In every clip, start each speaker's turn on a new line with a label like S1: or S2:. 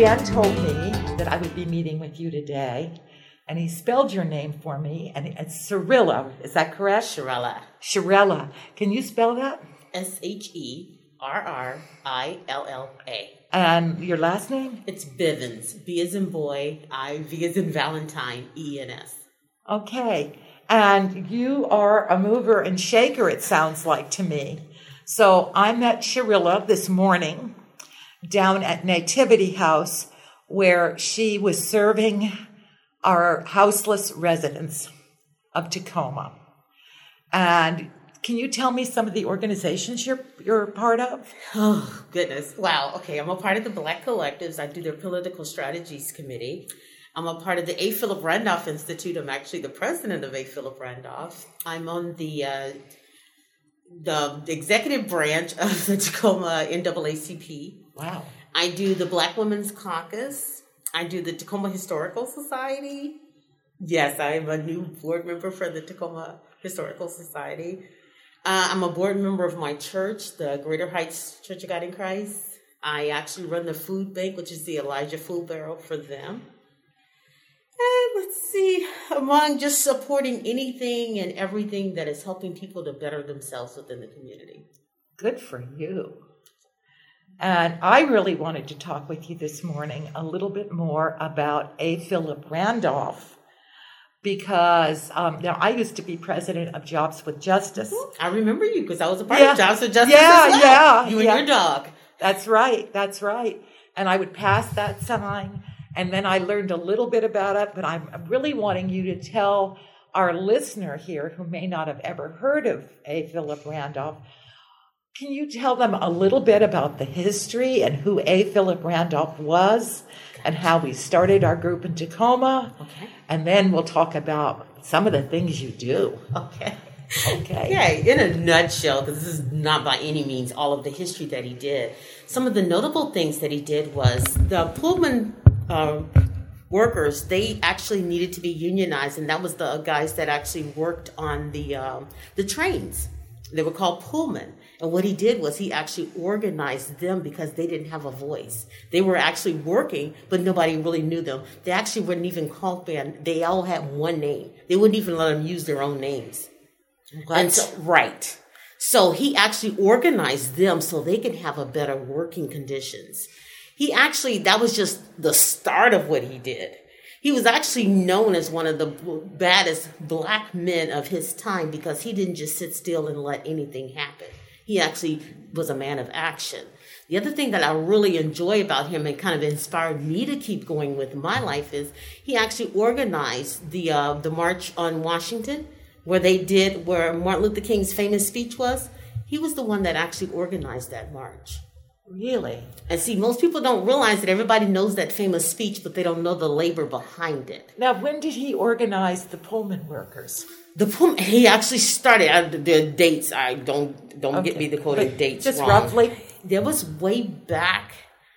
S1: Dan told me that I would be meeting with you today, and he spelled your name for me, and it's Sherilla. Is that correct?
S2: Sherilla.
S1: Sherilla. Can you spell that?
S2: Sherrilla.
S1: And your last name?
S2: It's Bivens. B as in boy, V as in Valentine, E-N-S.
S1: Okay. And you are a mover and shaker, it sounds like to me. So I met Sherilla this morning down at Nativity House, where she was serving our houseless residents of Tacoma. And can you tell me some of the organizations you're a part of?
S2: Oh, goodness. Wow. Okay, I'm a part of the Black Collectives. I do their Political Strategies Committee. I'm a part of the A. Philip Randolph Institute. I'm actually the president of A. Philip Randolph. I'm on the executive branch of the Tacoma NAACP.
S1: Wow.
S2: I do the Black Women's Caucus. I do the Tacoma Historical Society. Yes, I am a new board member for the Tacoma Historical Society. I'm a board member of my church, the Greater Heights Church of God in Christ. I actually run the food bank, which is the Elijah Food Barrel for them. And let's see, among just supporting anything and everything that is helping people to better themselves within the community.
S1: Good for you. And I really wanted to talk with you this morning a little bit more about A. Philip Randolph, because now I used to be president of Jobs with Justice.
S2: I remember you because I was a part of Jobs with Justice
S1: as well.
S2: Yeah, you and your dog.
S1: That's right. And I would pass that sign, and then I learned a little bit about it, but I'm really wanting you to tell our listener here who may not have ever heard of A. Philip Randolph, can you tell them a little bit about the history and who A. Philip Randolph was and how we started our group in Tacoma?
S2: Okay.
S1: And then we'll talk about some of the things you do.
S2: Okay.
S1: Yeah,
S2: in a nutshell, because this is not by any means all of the history that he did. Some of the notable things that he did was the Pullman workers, they actually needed to be unionized, and that was the guys that actually worked on the trains. They were called Pullman. And what he did was he actually organized them because they didn't have a voice. They were actually working, but nobody really knew them. They actually weren't even called band. They all had one name. They wouldn't even let them use their own names. Right. So he actually organized them so they could have a better working conditions. That was just the start of what he did. He was actually known as one of the baddest black men of his time because he didn't just sit still and let anything happen. He actually was a man of action. The other thing that I really enjoy about him and kind of inspired me to keep going with my life is he actually organized the March on Washington, where Martin Luther King's famous speech was. He was the one that actually organized that march.
S1: Really?
S2: And see, most people don't realize that everybody knows that famous speech, but they don't know the labor behind it.
S1: Now, when did he organize the Pullman workers?
S2: He actually started the dates. I don't get me the quoted dates
S1: just
S2: wrong.
S1: Roughly.
S2: There was way back.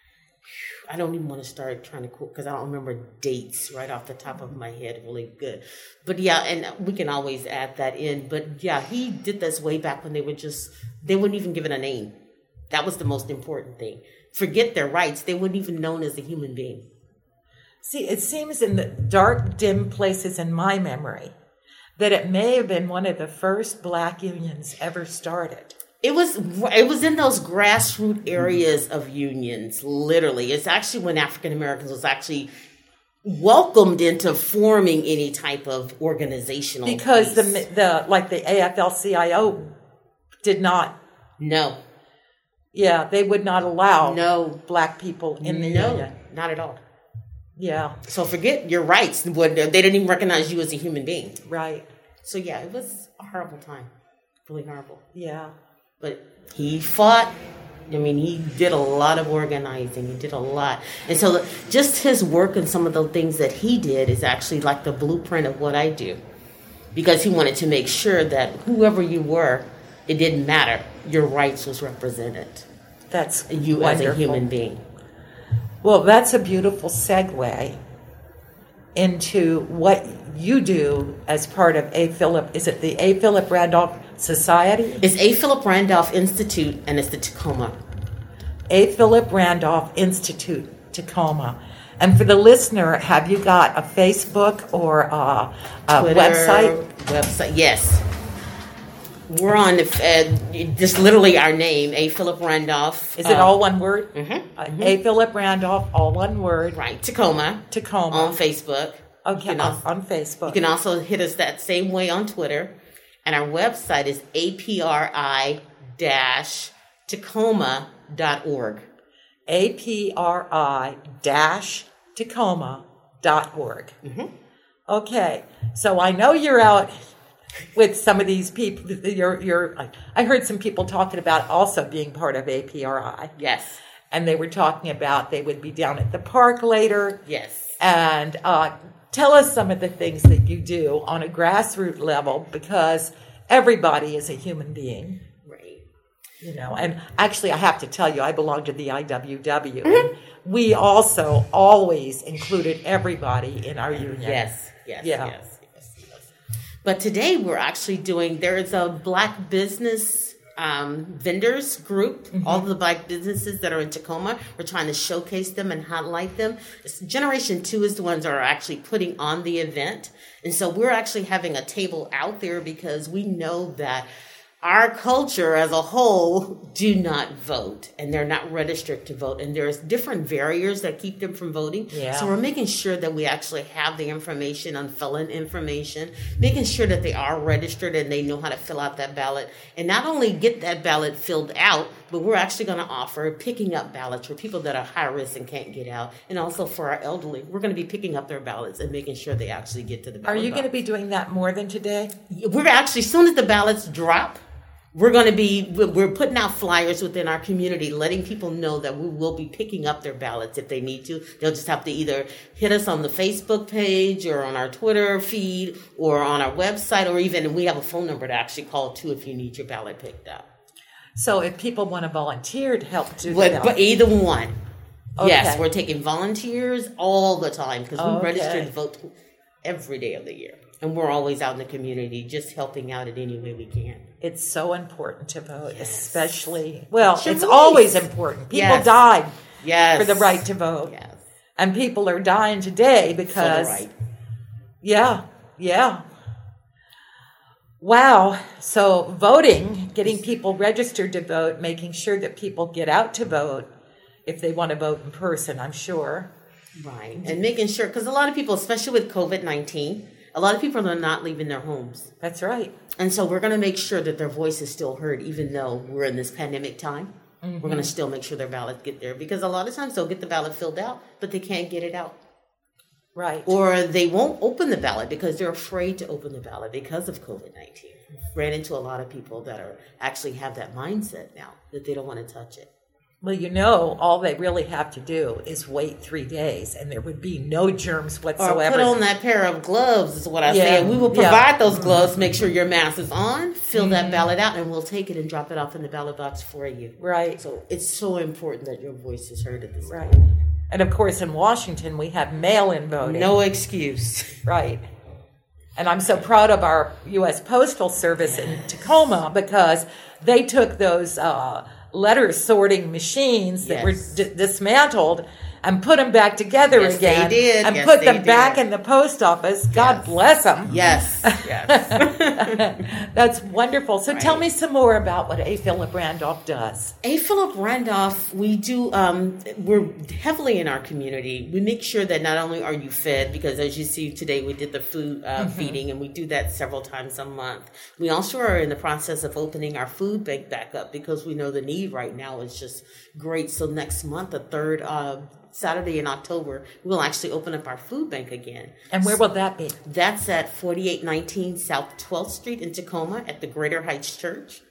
S2: I don't even want to start trying to quote because I don't remember dates right off the top of my head really good. But yeah, and we can always add that in. But yeah, he did this way back when they wouldn't even give it a name. That was the most important thing. Forget their rights. They weren't even known as a human being.
S1: See, it seems in the dark, dim places in my memory that it may have been one of the first black unions ever started.
S2: It was in those grassroots areas of unions, literally. It's actually when African Americans was actually welcomed into forming any type of organizational
S1: because
S2: piece.
S1: the AFL-CIO did not.
S2: No.
S1: Yeah, they would not allow black people in the union.
S2: Not at all.
S1: Yeah.
S2: So forget your rights. They didn't even recognize you as a human being.
S1: Right.
S2: So yeah, it was a horrible time. Really horrible.
S1: Yeah.
S2: But he fought. I mean, he did a lot of organizing. He did a lot. And so just his work and some of the things that he did is actually like the blueprint of what I do. Because he wanted to make sure that whoever you were, it didn't matter. Your rights was represented.
S1: That's
S2: you wonderful. As a human being.
S1: Well, that's a beautiful segue into what you do as part of A. Philip. Is it the A. Philip Randolph Society?
S2: It's A. Philip Randolph Institute, and it's the Tacoma.
S1: A. Philip Randolph Institute Tacoma. And for the listener, have you got a Facebook or a
S2: Twitter,
S1: website?
S2: Website, yes. We're on just literally our name, A. Philip Randolph.
S1: Is it all one word?
S2: Mm-hmm.
S1: A. Philip Randolph, all one word.
S2: Right, Tacoma.
S1: Tacoma.
S2: On Facebook.
S1: Okay, on Facebook.
S2: You can also hit us that same way on Twitter. And our website is apri-tacoma.org.
S1: apri-tacoma.org. Mm-hmm. Okay, so I know you're out with some of these people. I heard some people talking about also being part of APRI.
S2: Yes.
S1: And they were talking about they would be down at the park later.
S2: Yes.
S1: And tell us some of the things that you do on a grassroots level, because everybody is a human being.
S2: Right.
S1: You know, and actually I have to tell you, I belong to the IWW. Mm-hmm. We also always included everybody in our union.
S2: Yes. But today we're actually there is a Black business vendors group, mm-hmm. all of the Black businesses that are in Tacoma. We're trying to showcase them and highlight them. Generation 2 is the ones that are actually putting on the event. And so we're actually having a table out there because we know that our culture as a whole do not vote, and they're not registered to vote. And there's different barriers that keep them from voting. Yeah. So we're making sure that we actually have the information on felon information, making sure that they are registered and they know how to fill out that ballot. And not only get that ballot filled out, but we're actually going to offer picking up ballots for people that are high risk and can't get out. And also for our elderly, we're going to be picking up their ballots and making sure they actually get to the ballot.
S1: Are you going to be doing that more than today?
S2: We're actually, as soon as the ballots drop, we're putting out flyers within our community, letting people know that we will be picking up their ballots if they need to. They'll just have to either hit us on the Facebook page or on our Twitter feed or on our website, or even we have a phone number to actually call too if you need your ballot picked up.
S1: So if people want to volunteer to help do
S2: that. But either one. Okay. Yes, we're taking volunteers all the time because we register to vote every day of the year. And we're always out in the community just helping out in any way we can.
S1: It's so important to vote, especially, it's always important. People died for the right to vote. Yes. And people are dying today because... For the right. Yeah. Wow. So voting, getting people registered to vote, making sure that people get out to vote if they want to vote in person, I'm sure.
S2: Right. And making sure, because a lot of people, especially with COVID-19... a lot of people are not leaving their homes.
S1: That's right.
S2: And so we're going to make sure that their voice is still heard, even though we're in this pandemic time. Mm-hmm. We're going to still make sure their ballots get there. Because a lot of times they'll get the ballot filled out, but they can't get it out.
S1: Right.
S2: Or they won't open the ballot because they're afraid to open the ballot because of COVID-19. Ran into a lot of people that actually have that mindset now, that they don't want to touch it.
S1: Well, all they really have to do is wait 3 days, and there would be no germs whatsoever.
S2: Or put on that pair of gloves, is what I say. We will provide those gloves, make sure your mask is on, fill that ballot out, and we'll take it and drop it off in the ballot box for you.
S1: Right.
S2: So it's so important that your voice is heard at this
S1: point. And, of course, in Washington, we have mail-in voting.
S2: No excuse.
S1: Right. And I'm so proud of our U.S. Postal Service in Tacoma because they took those... letter sorting machines that were dismantled and put them back together again.
S2: They did.
S1: And put them back in the post office. God bless them.
S2: Yes.
S1: That's wonderful. So tell me some more about what A. Philip Randolph does.
S2: A. Philip Randolph, we do, we're heavily in our community. We make sure that not only are you fed, because as you see today, we did the food feeding, and we do that several times a month. We also are in the process of opening our food bank back up because we know the need right now is just great. So next month, the third Saturday in October, we'll actually open up our food bank again.
S1: And where will that be?
S2: That's at 4819 South 12th Street in Tacoma at the Greater Heights Church.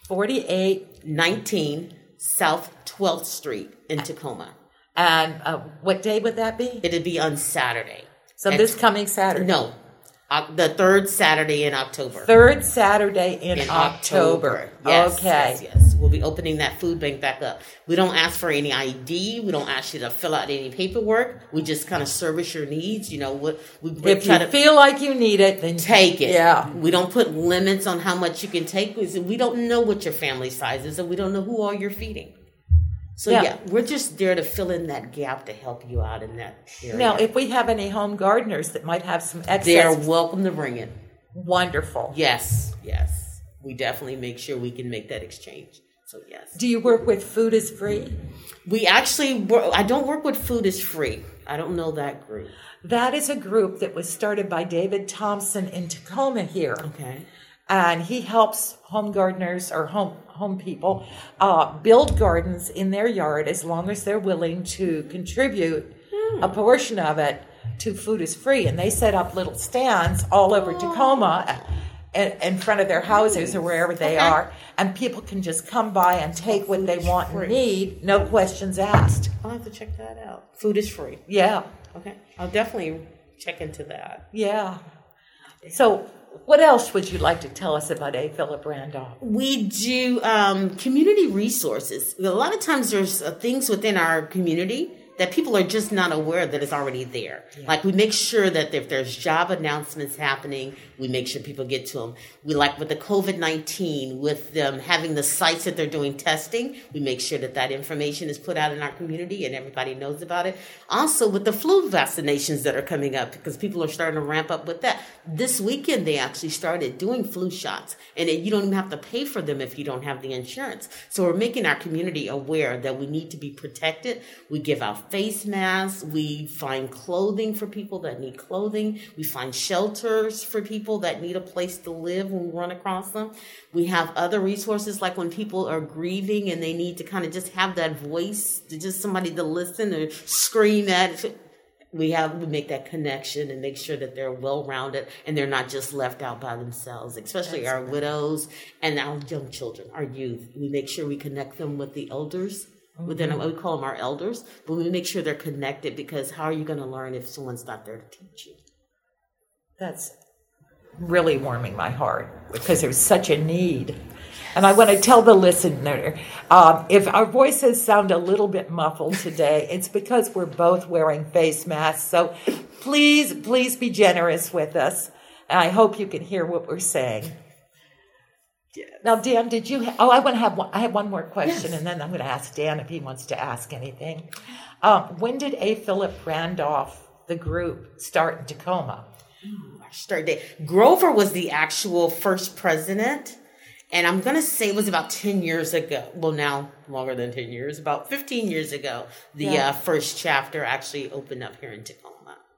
S1: 4819
S2: South 12th Street in Tacoma.
S1: And what day would that be?
S2: It'd be on Saturday.
S1: So this coming Saturday?
S2: No. The third Saturday in October.
S1: Third Saturday in October.
S2: Yes,
S1: okay.
S2: Yes. We'll be opening that food bank back up. We don't ask for any ID. We don't ask you to fill out any paperwork. We just kind of service your needs. If
S1: you feel like you need it, then
S2: take it.
S1: Yeah.
S2: We don't put limits on how much you can take. We don't know what your family size is, and we don't know who all you're feeding. So yeah, we're just there to fill in that gap to help you out in that area.
S1: Now, if we have any home gardeners that might have some excess,
S2: they're welcome to bring it.
S1: Wonderful.
S2: Yes. We definitely make sure we can make that exchange. So yes.
S1: Do you work with Food is Free?
S2: We actually work, I don't work with Food is Free. I don't know that group.
S1: That is a group that was started by David Thompson in Tacoma here.
S2: Okay.
S1: And he helps home gardeners or home people build gardens in their yard as long as they're willing to contribute a portion of it to Food is Free. And they set up little stands all over Tacoma in front of their houses or wherever they are. And people can just come by and take what they want and need, no questions asked.
S2: I'll have to check that out. Food is Free.
S1: Yeah.
S2: Okay. I'll definitely check into that.
S1: Yeah. So what else would you like to tell us about A. Philip Randolph?
S2: We do community resources. A lot of times there's things within our community that people are just not aware that is already there. Yeah. Like we make sure that if there's job announcements happening, we make sure people get to them. We like with the COVID-19, with them having the sites that they're doing testing, we make sure that that information is put out in our community and everybody knows about it. Also with the flu vaccinations that are coming up, because people are starting to ramp up with that. This weekend, they actually started doing flu shots, and you don't even have to pay for them if you don't have the insurance. So we're making our community aware that we need to be protected. We give out face masks. We find clothing for people that need clothing. We find shelters for people that need a place to live when we run across them. We have other resources like when people are grieving and they need to kind of just have that voice, to just somebody to listen or scream at. We make that connection and make sure that they're well-rounded and they're not just left out by themselves, especially our widows and our young children, our youth. We make sure we connect them with the elders. Within we call them our elders, but we make sure they're connected, because how are you going to learn if someone's not there to teach you?
S1: That's really warming my heart, because there's such a need. And I want to tell the listener, if our voices sound a little bit muffled today, it's because we're both wearing face masks. So please be generous with us. And I hope you can hear what we're saying. Yes. Now, Dan, did you? I have one more question, and then I'm going to ask Dan if he wants to ask anything. When did A. Philip Randolph, the group, start in Tacoma?
S2: Grover was the actual first president, and I'm going to say it was about 10 years ago. Well, now longer than 10 years, about 15 years ago, the first chapter actually opened up here in Tacoma.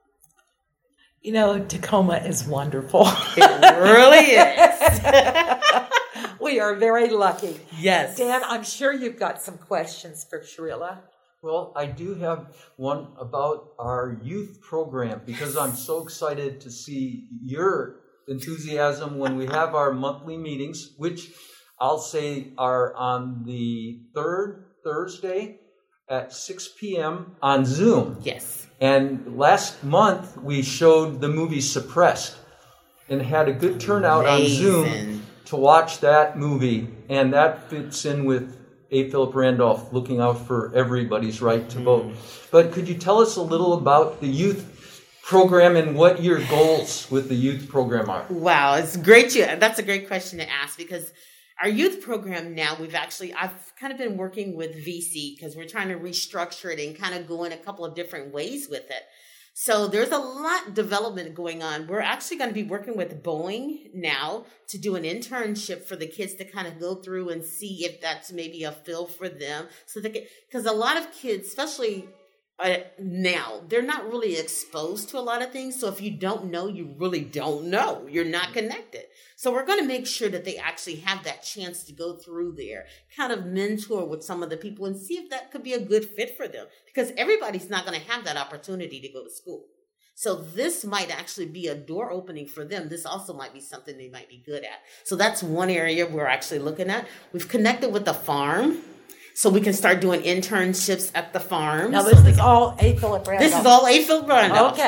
S1: You know, Tacoma is wonderful.
S2: It really is.
S1: We are very lucky.
S2: Yes.
S1: Dan, I'm sure you've got some questions for Sharilla.
S3: Well, I do have one about our youth program, because I'm so excited to see your enthusiasm when we have our monthly meetings, which I'll say are on the third Thursday at 6 p.m. on Zoom.
S2: Yes.
S3: And last month we showed the movie Suppressed and had a good turnout on Zoom to watch that movie, and that fits in with A. Philip Randolph looking out for everybody's right to vote. But could you tell us a little about the youth program and what your goals with the youth program are?
S2: Wow, it's great. That's a great question to ask, because our youth program now, I've kind of been working with VC because we're trying to restructure it and kind of go in a couple of different ways with it. So there's a lot of development going on. We're actually going to be working with Boeing now to do an internship for the kids to kind of go through and see if that's maybe a fill for them. So because a lot of kids, especially now, they're not really exposed to a lot of things. So if you don't know, you really don't know. You're not connected. So we're going to make sure that they actually have that chance to go through there, kind of mentor with some of the people and see if that could be a good fit for them, because everybody's not going to have that opportunity to go to school. So this might actually be a door opening for them. This also might be something they might be good at. So that's one area we're actually looking at. We've connected with the farm, so we can start doing internships at the farm.
S1: Now, this is all A. Philip Randolph.
S2: This is all A. Philip Randolph.
S1: Okay.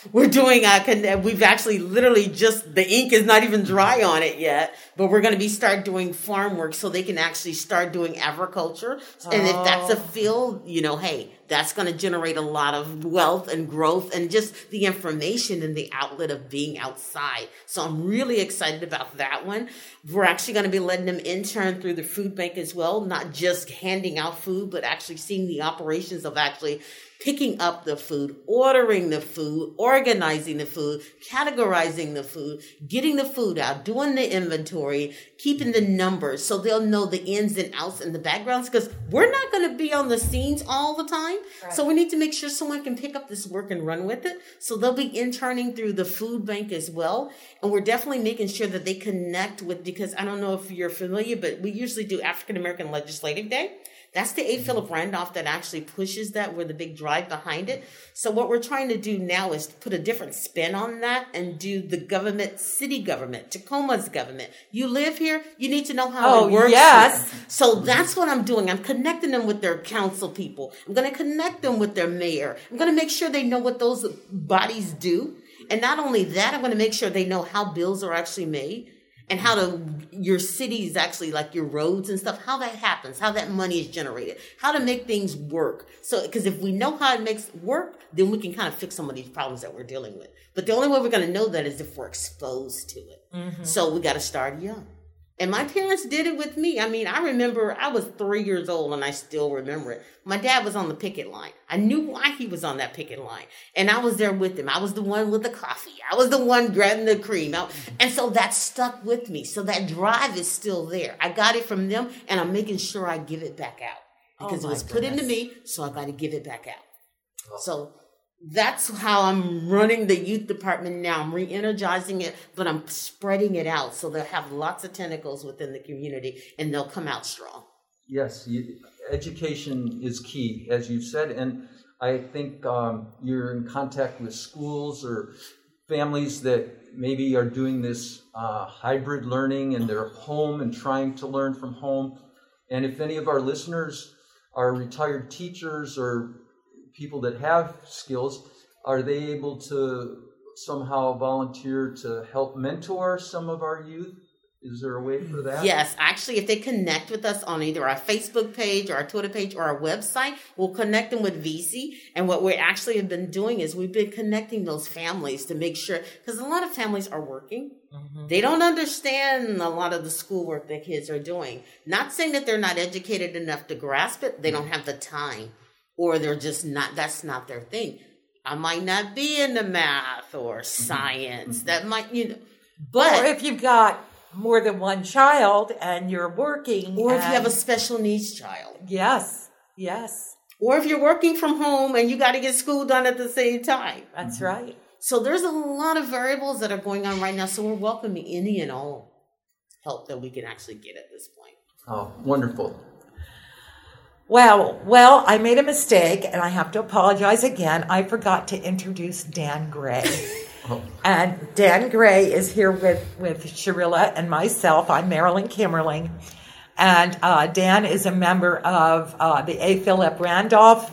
S2: we're doing we've actually literally just, the ink is not even dry on it yet, but we're going to start doing farm work so they can actually start doing agriculture. And if that's a field, hey, that's going to generate a lot of wealth and growth and just the information and the outlet of being outside. So I'm really excited about that one. We're actually going to be letting them intern through the food bank as well, not just handing out food, but actually seeing the operations of actually picking up the food, ordering the food, organizing the food, categorizing the food, getting the food out, doing the inventory, keeping the numbers so they'll know the ins and outs and the backgrounds, because we're not going to be on the scenes all the time. Right. So we need to make sure someone can pick up this work and run with it. So they'll be interning through the food bank as well. And we're definitely making sure that they connect with, because I don't know if you're familiar, but we usually do African American Legislative Day. That's the A. Philip Randolph that actually pushes that. We're the big drive behind it. So what we're trying to do now is put a different spin on that and do the government, city government, Tacoma's government. You live here, you need to know how it works.
S1: Yes.
S2: Here. So that's what I'm doing. I'm connecting them with their council people. I'm going to connect them with their mayor. I'm going to make sure they know what those bodies do. And not only that, I'm going to make sure they know how bills are actually made. And how your cities actually, like your roads and stuff, how that happens, how that money is generated, how to make things work. So, because if we know how it makes work, then we can kind of fix some of these problems that we're dealing with. But the only way we're going to know that is if we're exposed to it. Mm-hmm. So we got to start young. And my parents did it with me. I mean, I remember I was 3 years old and I still remember it. My dad was on the picket line. I knew why he was on that picket line. And I was there with him. I was the one with the coffee. I was the one grabbing the cream. And so that stuck with me. So that drive is still there. I got it from them and I'm making sure I give it back out. Because it was put into me, so I got to give it back out. Oh. So that's how I'm running the youth department now. I'm re-energizing it, but I'm spreading it out so they'll have lots of tentacles within the community and they'll come out strong.
S3: Yes, education is key, as you've said, and I think you're in contact with schools or families that maybe are doing this hybrid learning in their home and trying to learn from home. And if any of our listeners are retired teachers or people that have skills, are they able to somehow volunteer to help mentor some of our youth? Is there a way for that?
S2: Yes, actually, if they connect with us on either our Facebook page or our Twitter page or our website, we'll connect them with VC. And what we actually have been doing is we've been connecting those families to make sure, because a lot of families are working. Mm-hmm. They don't understand a lot of the schoolwork that kids are doing. Not saying that they're not educated enough to grasp it. They don't have the time. Or they're just not, that's not their thing. I might not be into math or science. That might, but.
S1: Or if you've got more than one child and you're working.
S2: Or if you have a special needs child.
S1: Yes.
S2: Or if you're working from home and you got to get school done at the same time.
S1: That's right.
S2: So there's a lot of variables that are going on right now. So we're welcoming any and all help that we can actually get at this point.
S3: Oh, wonderful.
S1: Well, I made a mistake, and I have to apologize again. I forgot to introduce Dan Gray. Oh. And Dan Gray is here with Sharilla and myself. I'm Marilyn Kimmerling. And Dan is a member of the A. Philip Randolph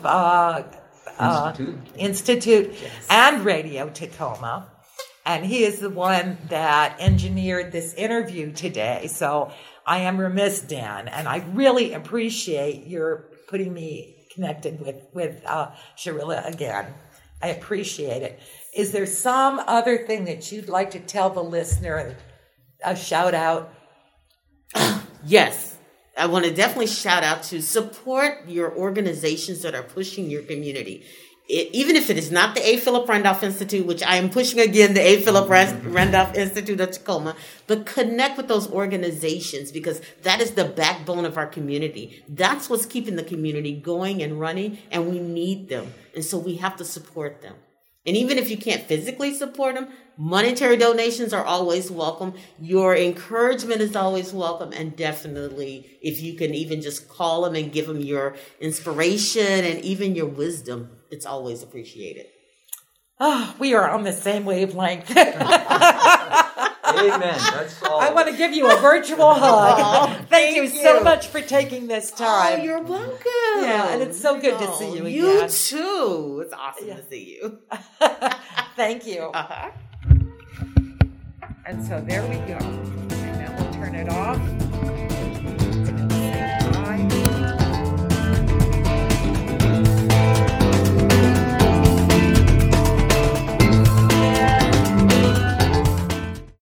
S1: Institute yes. and Radio Tacoma. And he is the one that engineered this interview today. So I am remiss, Dan, and I really appreciate your putting me connected with Sharilla again. I appreciate it. Is there some other thing that you'd like to tell the listener, a shout out?
S2: Yes. I want to definitely shout out to support your organizations that are pushing your community. Even if it is not the A. Philip Randolph Institute, which I am pushing again, the A. Philip Randolph Institute of Tacoma, but connect with those organizations because that is the backbone of our community. That's what's keeping the community going and running, and we need them. And so we have to support them. And even if you can't physically support them, monetary donations are always welcome. Your encouragement is always welcome. And definitely, if you can even just call them and give them your inspiration and even your wisdom, it's always appreciated.
S1: Oh, we are on the same wavelength.
S3: Amen. That's all.
S1: I want to give you a virtual hug. Thank you so much for taking this time.
S2: Oh, you're welcome.
S1: Yeah, and it's so good to see you again.
S2: You too. It's awesome to see you.
S1: Thank you.
S2: Uh-huh.
S1: And so there we go. And then we'll turn it off.